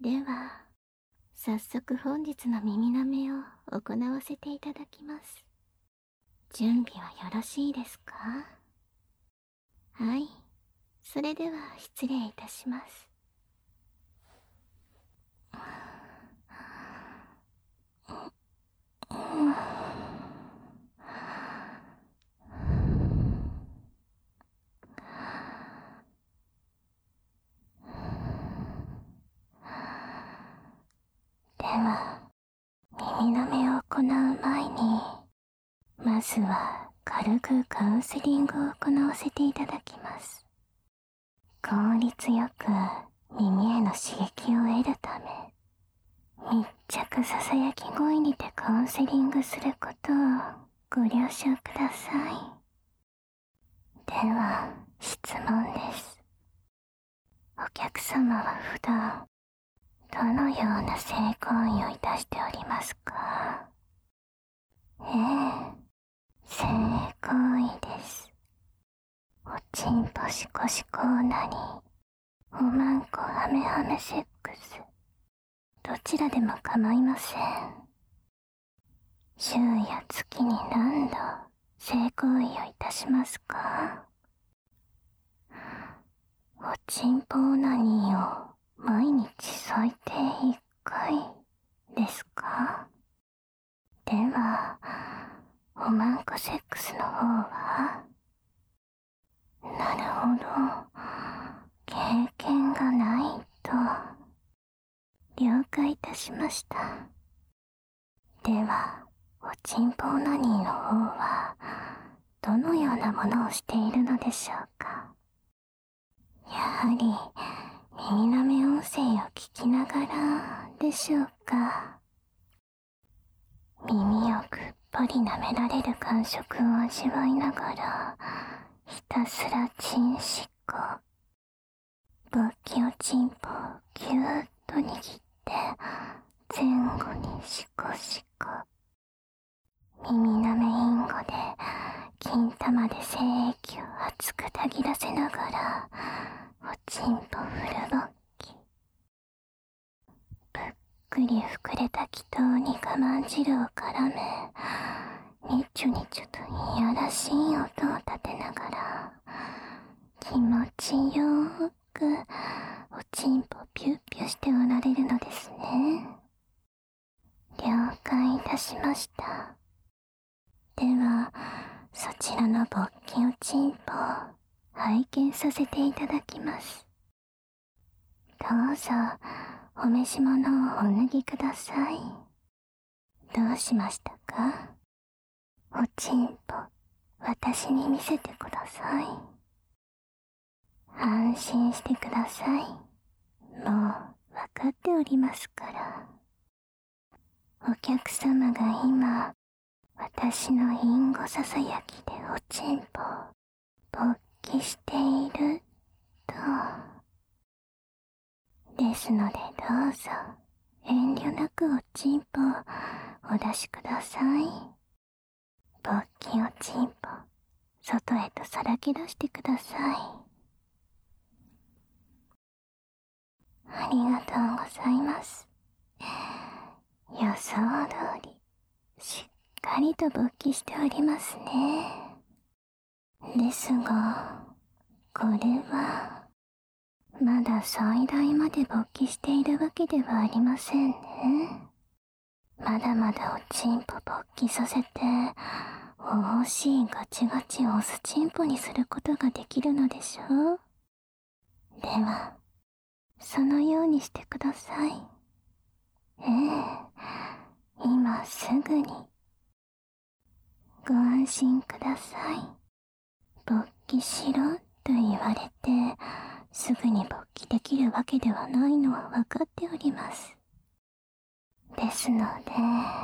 では、早速本日の耳なめを行わせていただきます。準備はよろしいですか？はい、それでは失礼いたします。では、耳なめを行う前に、まずは軽くカウンセリングを行わせていただきます。効率よく耳への刺激を得るため、密着ささやき声にてカウンセリングすることをご了承ください。では、質問です。お客様は普段、どのような性行為をいたしておりますか？性行為です。おちんぽしこしこオナニー、おまんこハメハメセックス、どちらでも構いません。週や月に何度性行為をいたしますか？おちんぽオナニーを毎日最低1回ですか？では、おまんこセックスの方は？なるほど、経験がないと。了解いたしました。では、おちんぽオナニーの方は、どのようなものをしているのでしょうか？やはり、耳なめ音声を聞きながらでしょうか？耳をくっぽり舐められる感触を味わいながら、ひたすらチンシコ、勃起おちんぽをぎゅーっと握って前後にシコシコ、耳なめインゴで金玉で精液を熱くたぎらせながらおちんぽフル勃起、ぷっくり膨れた気筒に我慢汁を絡め、にちょにちょといやらしい音を立てながら気持ちよーくおちんぽピュッピュしておられるのですね。了解いたしました。では、そちらの勃起おちんぽを拝見させていただきます。どうぞ、お召し物をお脱ぎください。どうしましたか？おちんぽ、私に見せてください。安心してください。もう、わかっておりますから。お客様が今、私のインゴささやきでおちんぽを勃起していると。ですのでどうぞ、遠慮なくおちんぽをお出しください。勃起おちんぽ、外へとさらけ出してください。ありがとうございます。予想通り、しっかりと勃起しておりますね。ですが、これは、まだ最大まで勃起しているわけではありませんね。まだまだおちんぽ勃起させて、おしいガチガチオスちんぽにすることができるのでしょう？では、そのようにしてください。今すぐに。ご安心ください。勃起しろと言われて、すぐに勃起できるわけではないのは分かっております。ですので、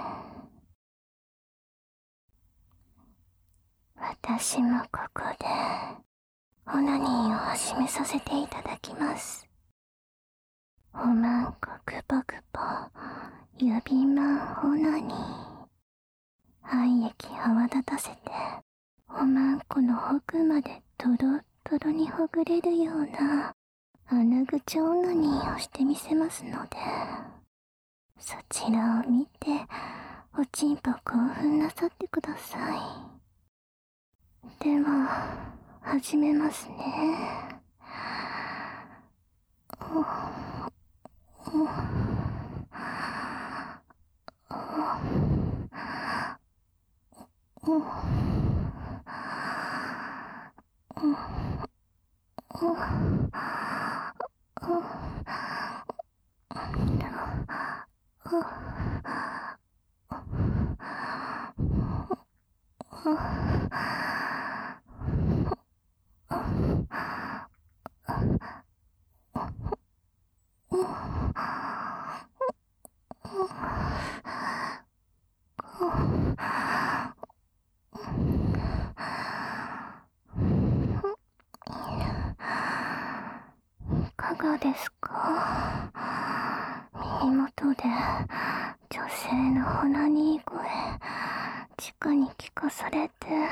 私もここで、オナニーを始めさせていただきます。おまんこくぽくぽ、指まんオナニー。愛液泡立たせて、おまんこの奥までとろっとろにほぐれるような穴口オナニーをしてみせますので、そちらを見ておちんぽ興奮なさってください。では始めますね。いかがですか？耳元で女性のオナニー声直に聞かされて、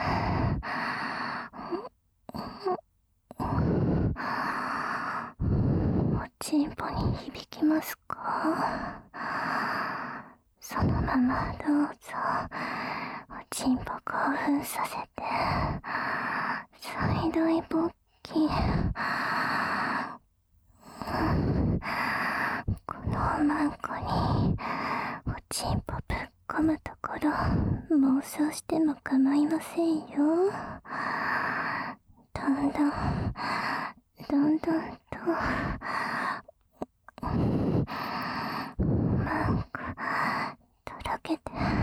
おちんぽに響きますか？そのままどうぞおちんぽ興奮させて最大勃起。このおまんこにおちんぽぶっ込むところ妄想しても構いませんよ。どんどんとまんことろけて、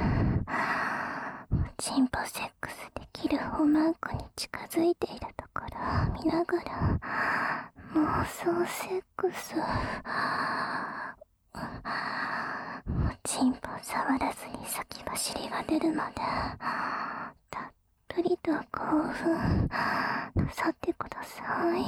おちんぽセックスできるおまんこに近づいているところを見ながら妄想セックス。おちんぽ触らずに先走りが出るまでたっぷりと興奮なさってください。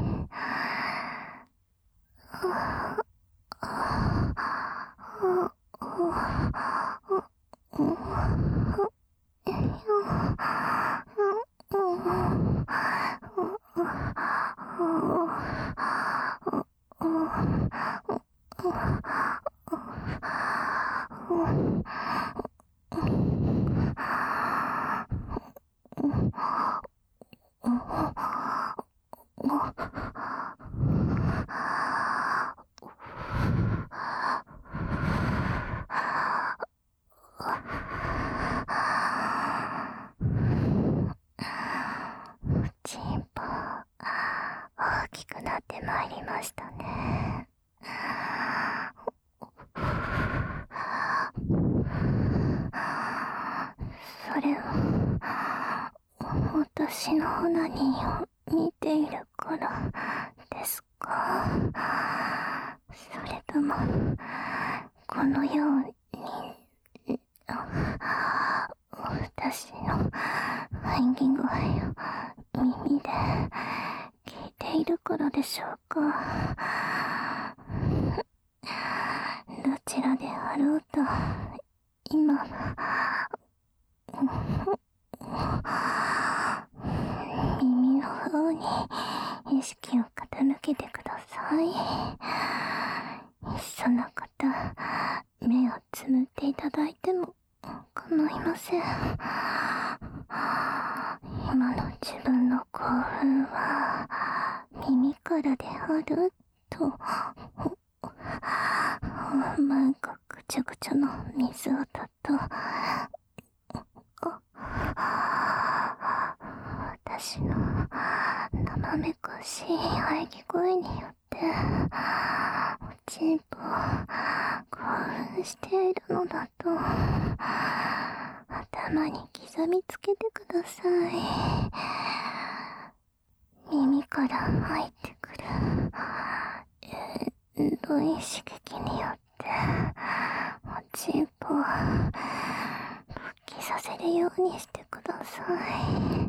ちんぽ大きくなってまいりましたね。それは私のオナニーを見ているからですか？それともこのように私の演技声を耳で聞いているからでしょうか？どちらであろうと今は耳の方に意識を傾けてください。いっそのこと目をつむっていただいても構いません。今の自分の興奮は耳からであるとまんこぐちょぐちょの水音と私の生めかしい喘ぎ声によっておちんぽ興奮しているのだと頭に刻みつけてください。耳から入ってくる遠い刺激によっておちんぽを勃起させるようにしてください。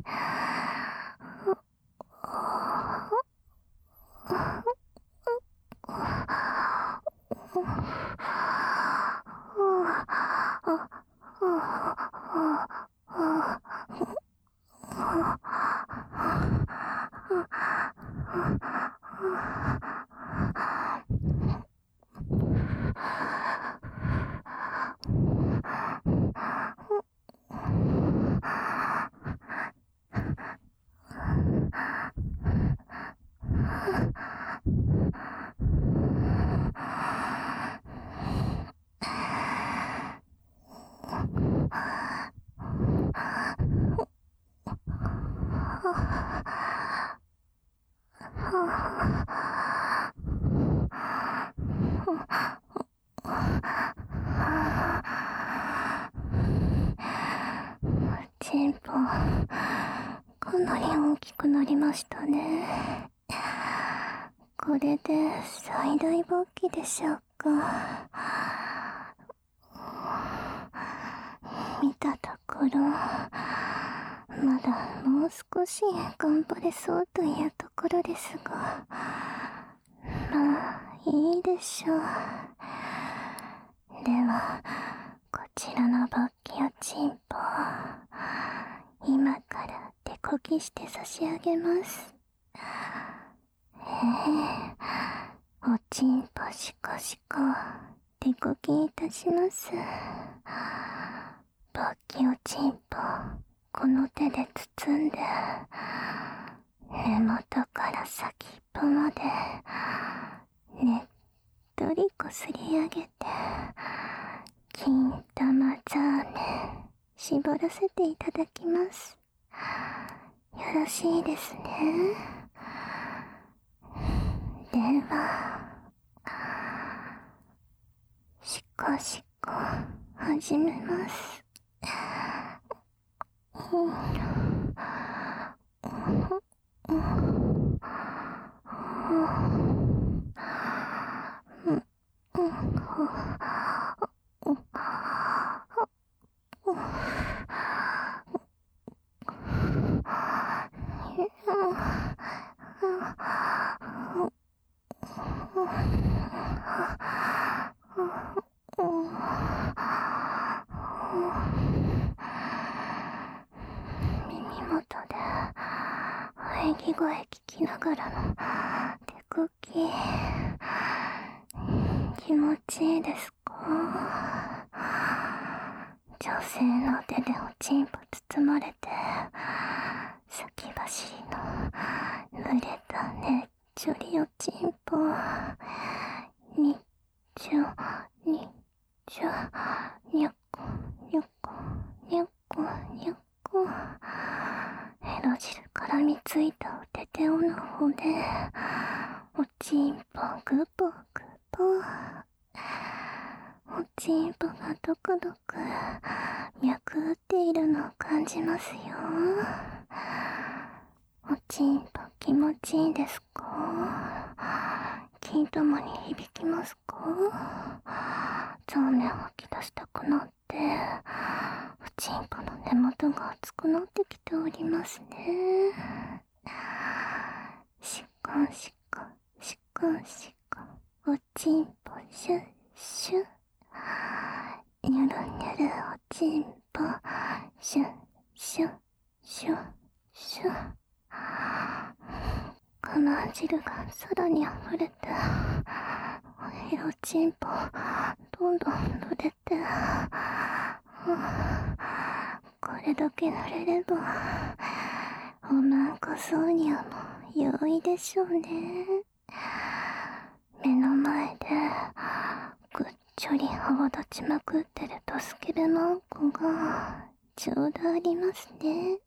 かなり大きくなりましたね。これで最大勃起でしょうか。見たところ、まだもう少し頑張れそうというところですが、まあいいでしょう。ではこちらの勃起おちんぽ、今から手こぎして差し上げます。おちんぽしこしこ手こぎいたします。勃起おちんぽ、この手で包んで、根元から先っぽまでねっとりこすり上げて、金玉ザーメン絞らせていただきます。よろしいですね。ではしこしこ始めます。耳元で喘ぎ声聞きながらの手こぎ、気持ちいいですか？女性の手でおちんぽ包まれて、先走りの濡れたねっちょりおちんぽ、にっちょにっちょ、にょこにょこにょこにょこ、ヘロ汁絡みついたおてておの方でおちんぽぐぽぐぽ、おちんぽがドクドク脈打っているのを感じますよ。おちんぽ気持ちいいですか？金玉に響きますか？ザーメン吐き出したくなって、おちんぽの根元が熱くなってきておりますね。しこしこしこしこ、おちんぽシュッシュ、ニュルニュルおちんぽシュッシュッシュッシュッ、我慢汁がさらに溢れて、おちんぽどんどん濡れて、これだけ濡れればおまんこ挿入も容易でしょうね。目の前でぐっちょり泡立ちまくってるドスケベマンコがちょうどありますね。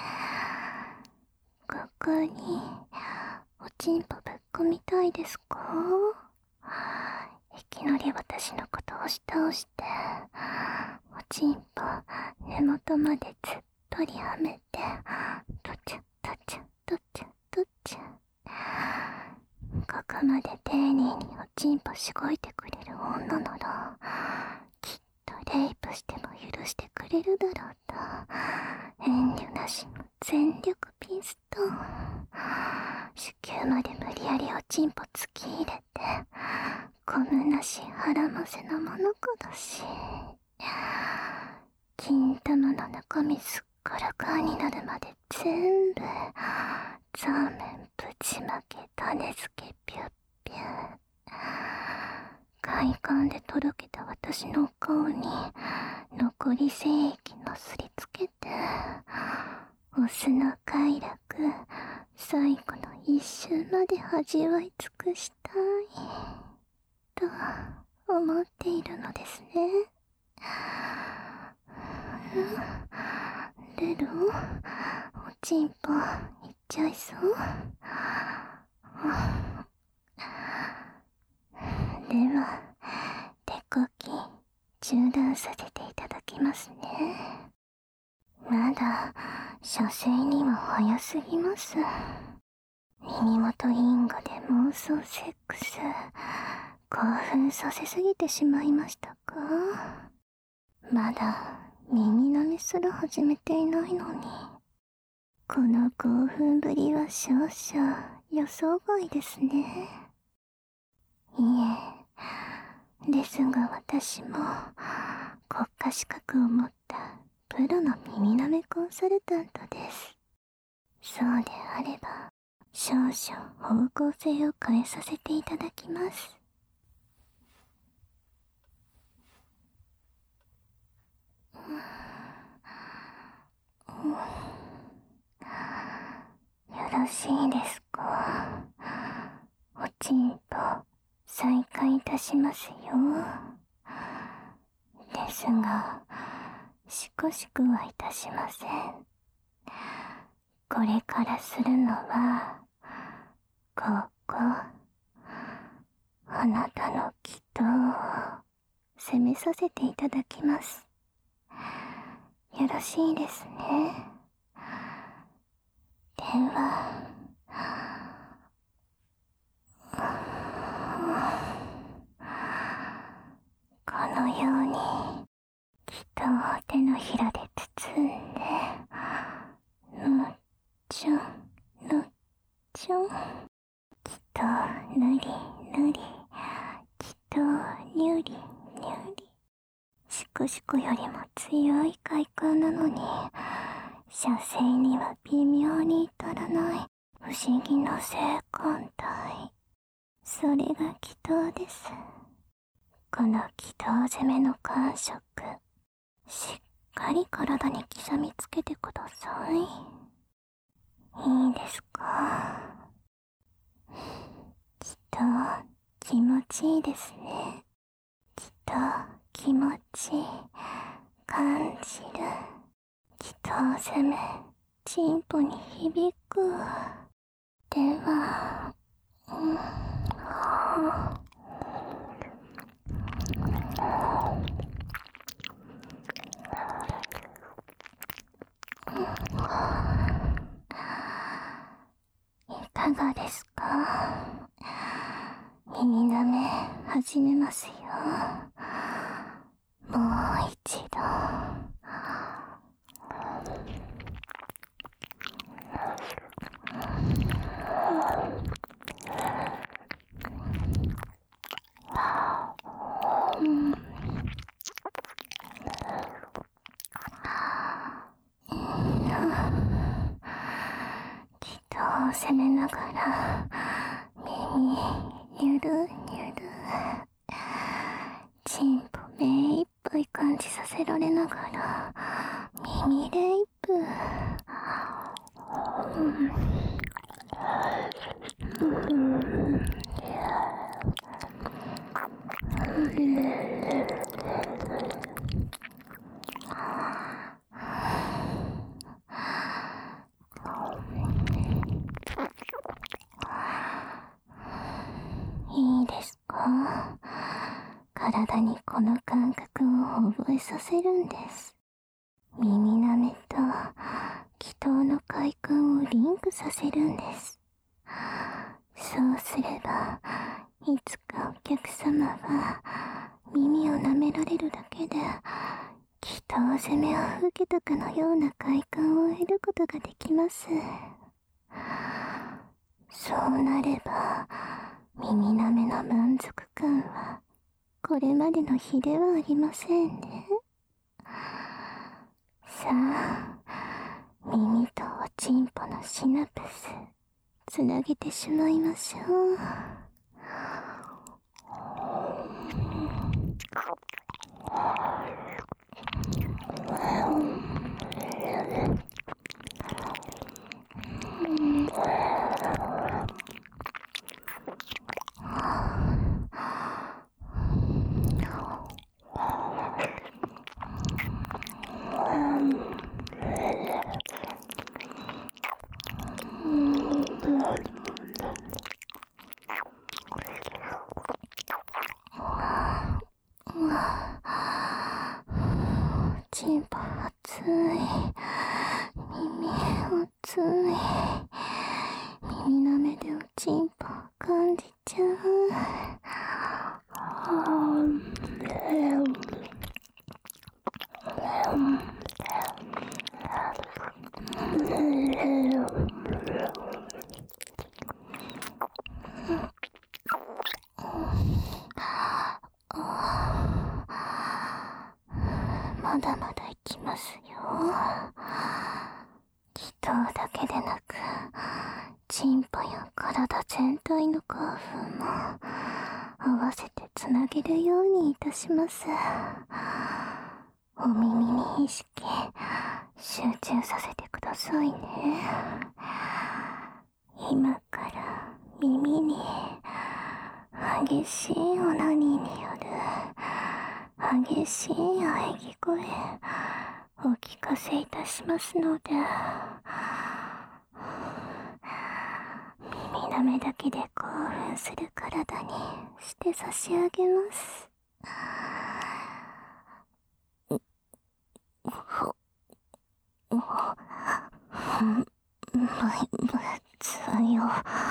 ここにおちんぽぶっこみたいですか？いきなり私のことを押し倒して、おちんぽ根元までずっとりはめて、とちゃとちゃとちゃとちゃ、ここまで丁寧におちんぽしごいてくれる女なら、きっとレイプしても許してくれるだろうと、遠慮なしの全力ピストン、子宮まで無理やりおちんぽ突き入れて、こむなし腹ませのものこだし、金玉の中身すっからかんになるまで全部ザーメンぶちまけ種付けピュッピュッ、快感でとろけた私のお顔に残り精液のすりつけて、オスの快楽最後の一瞬まで味わい尽くしたいと思っているのですね。レロ、おちんぽいっちゃいそう。では手こぎ中断させていただきますね。 まだ射精には早すぎます。耳元リンゴで妄想セックス、興奮させすぎてしまいましたか？まだ耳舐めすら始めていないのに。この興奮ぶりは少々予想外ですね。いえ、ですが私も国家資格を持ったプロの耳舐めコンサルタントです。そうであれば少々方向性を変えさせていただきます。よろしいですか？おちんぽ再開いたしますよ。ですがしこしくはいたしません。これからするのはここ、あなたの気道を攻めさせていただきます。よろしいですね。ではこのように気道を手のひらで包んで、ぬっちょんぬっちょん、気道ぬりぬり、気道にゅりにゅり、シコシコよりも強い快感なのに射精には微妙に至らない不思議な性感帯、それが気道です。この気道攻めの感触、しっかり体に刻みつけてください。いいですか？きっと気持ちいいですね。きっと気持ちいい、感じる。気道攻め、チンポに響く。では、いかがですか？耳舐め始めますよ。もう一度。気道を攻めながら耳ゆるゆる、チンポ目いっぱい感じさせられながら耳レイプ、いいですか？体にこの感覚を覚えさせるんです。耳舐めと気道の快感をリンクさせるんです。そうすればいつかお客様は耳を舐められるだけで気道攻めを受けたかのような快感を得ることができます。そうなれば耳舐めの満足感はこれまでの比ではありませんね。さあ、耳とおちんぽのシナプスつなげてしまいましょう。チンポ熱い。 い。耳の目でおちんぽを感じちゃう。まだまだ行きますよ。祈祷だけでなく、チンポや体全体の興奮も合わせてつなげるようにいたします。お耳に意識集中させてくださいね。今から耳に激しいオナニーによる激しい喘ぎ声お聞かせいたしますので、耳の目だけで興奮する体にして差し上げます。強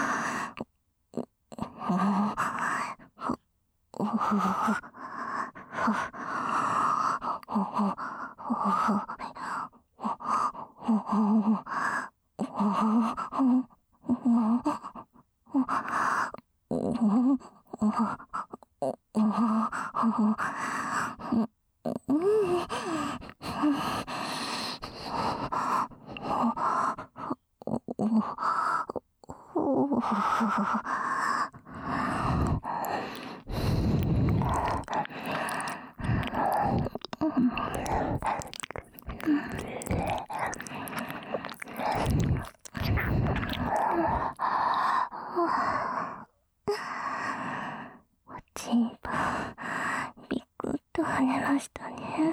おちんぽビクッと跳ねましたね。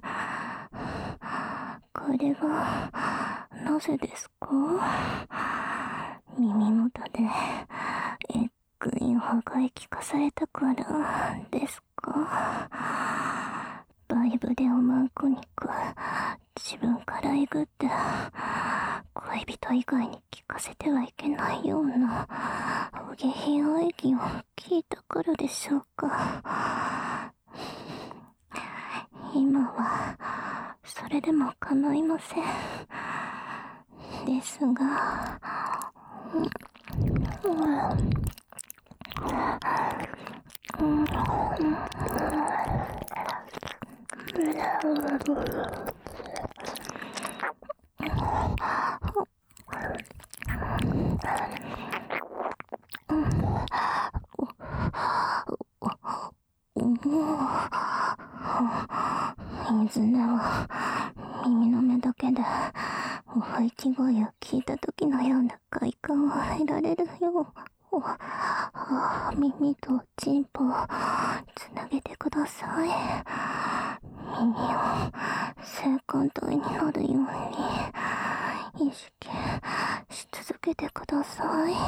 これはなぜですか？耳元でえっくいおがい聞かされたからですか？バイブでおまんこに自分からえぐって恋人以外に聞かせてはいけないようなお下品喘ぎを聞いたからでしょうか。今はそれでも構いません。ですが、水根は耳の目だけでお吐き声を聞いた時のような快感を得られるよう、耳とチンポをつなげてください。耳を性感帯になるように意識し続けてください。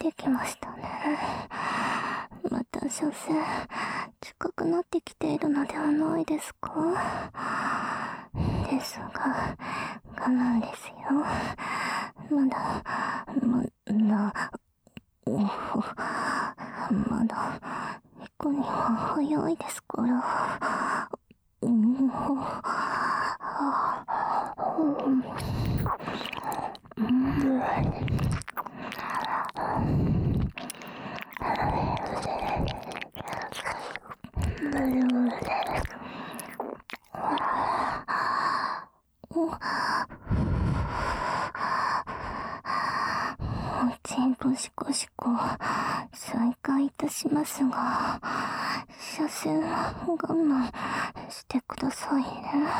てきましたね。また所詮近くなってきているのではないですか。ですが我慢ですよ。まだ行くには早いですから。チンポシコシコ再開いたしますが、車線は我慢してくださいね。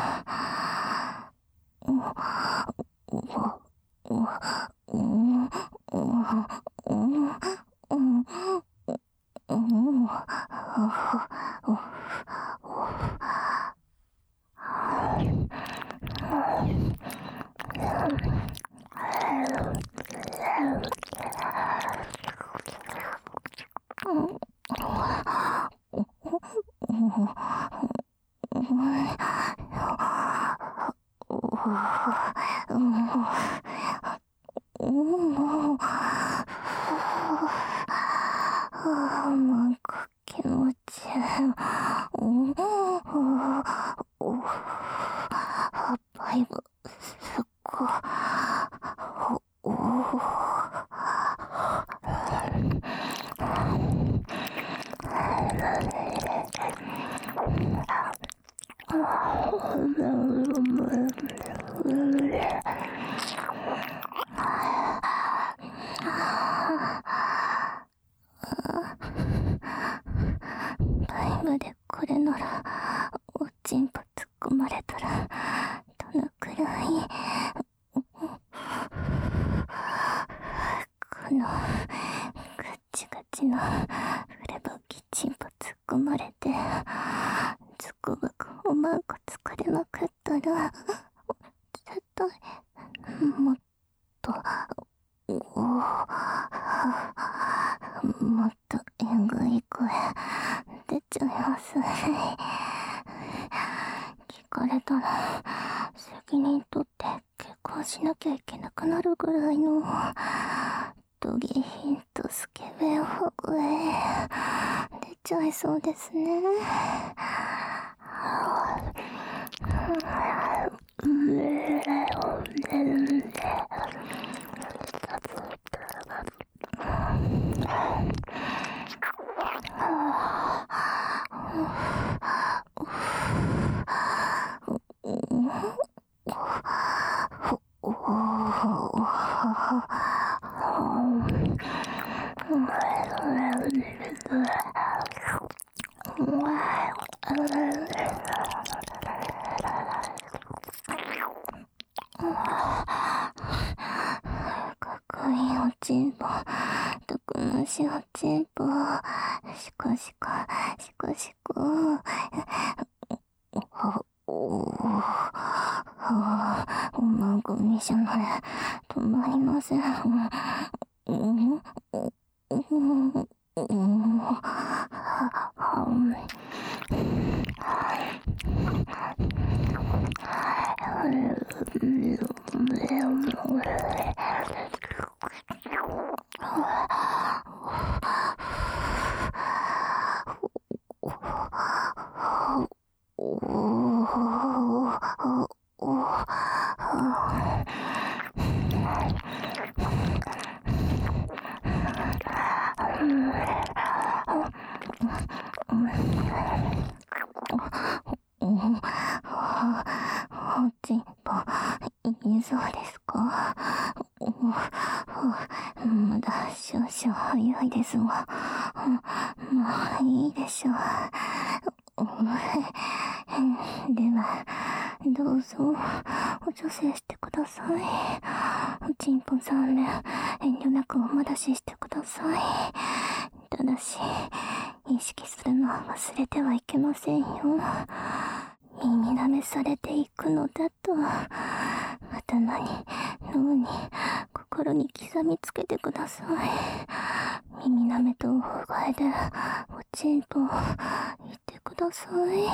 なんか気持ちいい。バイブすっごバイブでこれならおちんぽ突っ込まれたらどのくらいこのガチガチのフレバキチンポ突っ込まれてズコがおまんこ疲れまくったら絶対もっともっとえぐい声出ちゃいますね。聞かれたら責任取って結婚しなきゃいけなくなるぐらいのドギヒンとスケベホグへ出ちゃいそうですね。かっこいいおちんぽ、たくましいおちんぽ、シコシコシコシコ。おまんこみしゃなれ止まりません。おちんぽいいそうですか。まだ少々早いですが、まあいいでしょう。ではどうぞお女性してください。おちんぽ3面遠慮なくお待たししてください。ただし意識するのは忘れてはいけませんよ。耳舐めされていくのだと頭に脳に心に刻みつけてください。耳なめと大声でおちんぽ言ってください。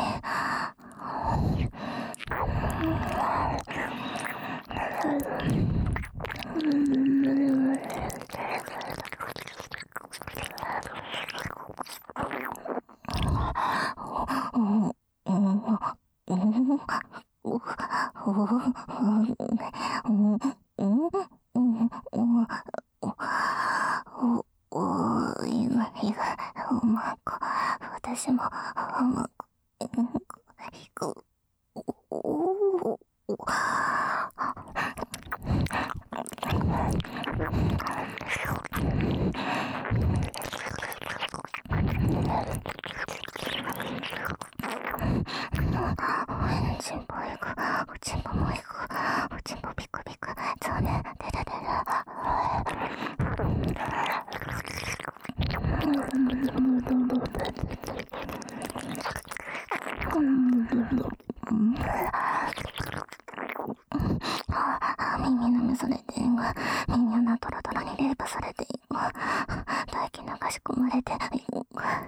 私もチンポ行く、おちんぽも行く、おちんぽピクピク、そうね、デラデラ。耳なめされていく、耳穴トロトロにレイプされていく、唾液流し込まれていく。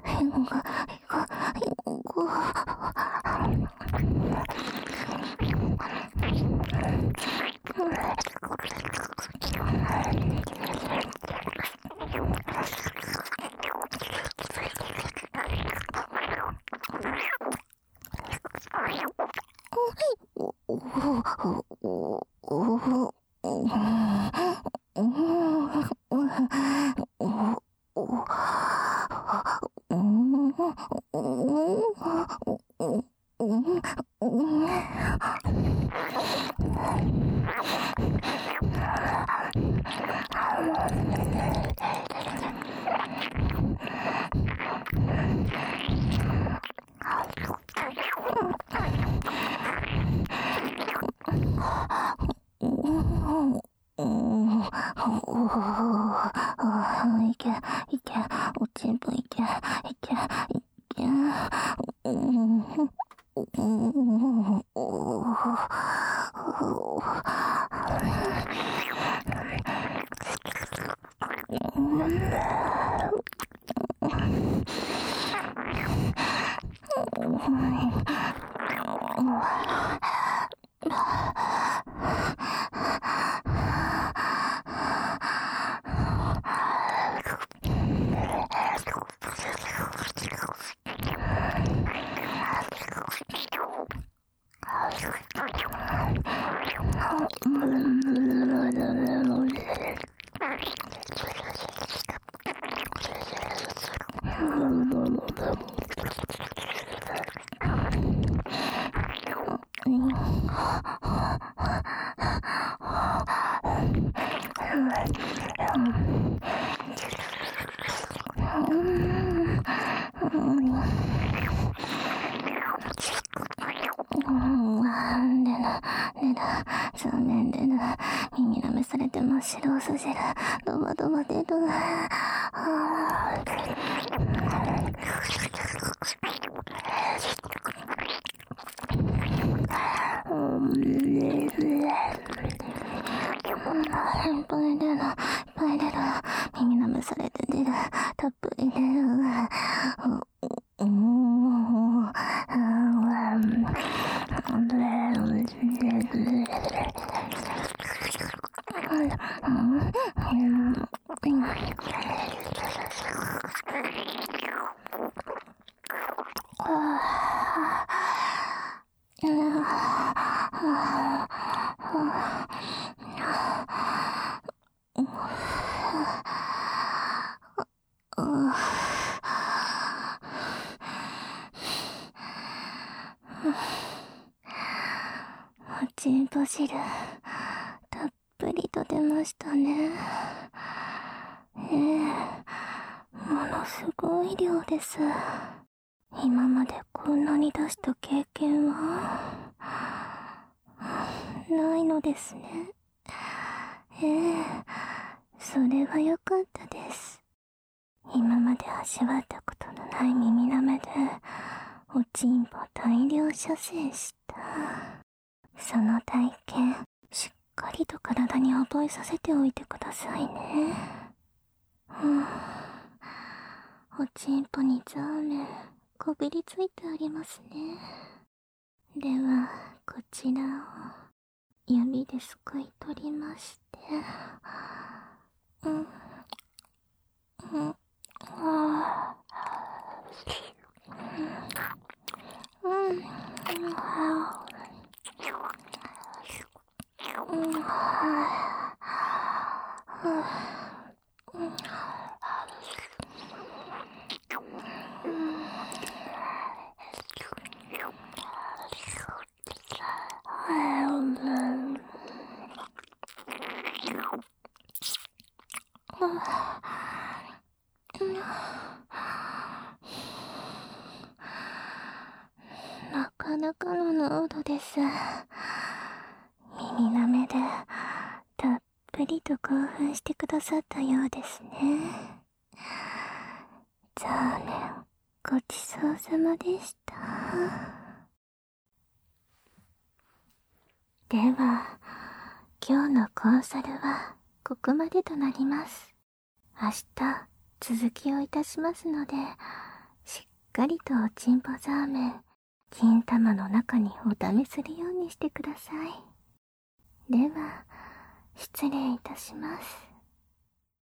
いけ、おちんぽいけ、残念でる。耳なめされて真っ白すじる。ドバドバ出る。いっぱい出る。耳なめされて出る。たっぷり出る。おちんぽ汁たっぷりと出ましたね。ものすごい量です。今までこんなに出した経験はないのですね。それは良かったです。今まで味わったことのない耳なめでおちんぽ大量射精した。その体験しっかりと体に覚えさせておいてくださいね。おちんぽにザーメンこびりついてありますね。ではこちらを指ですくい取りまして、なかなかの濃度です。耳なめでたっぷりと興奮してくださったようですね。ザーメンごちそうさまでした。では今日のコンサルはここまでとなります。明日続きをいたしますので、しっかりとおちんぽザーメン金玉の中にお試しするようにしてください。では失礼いたします。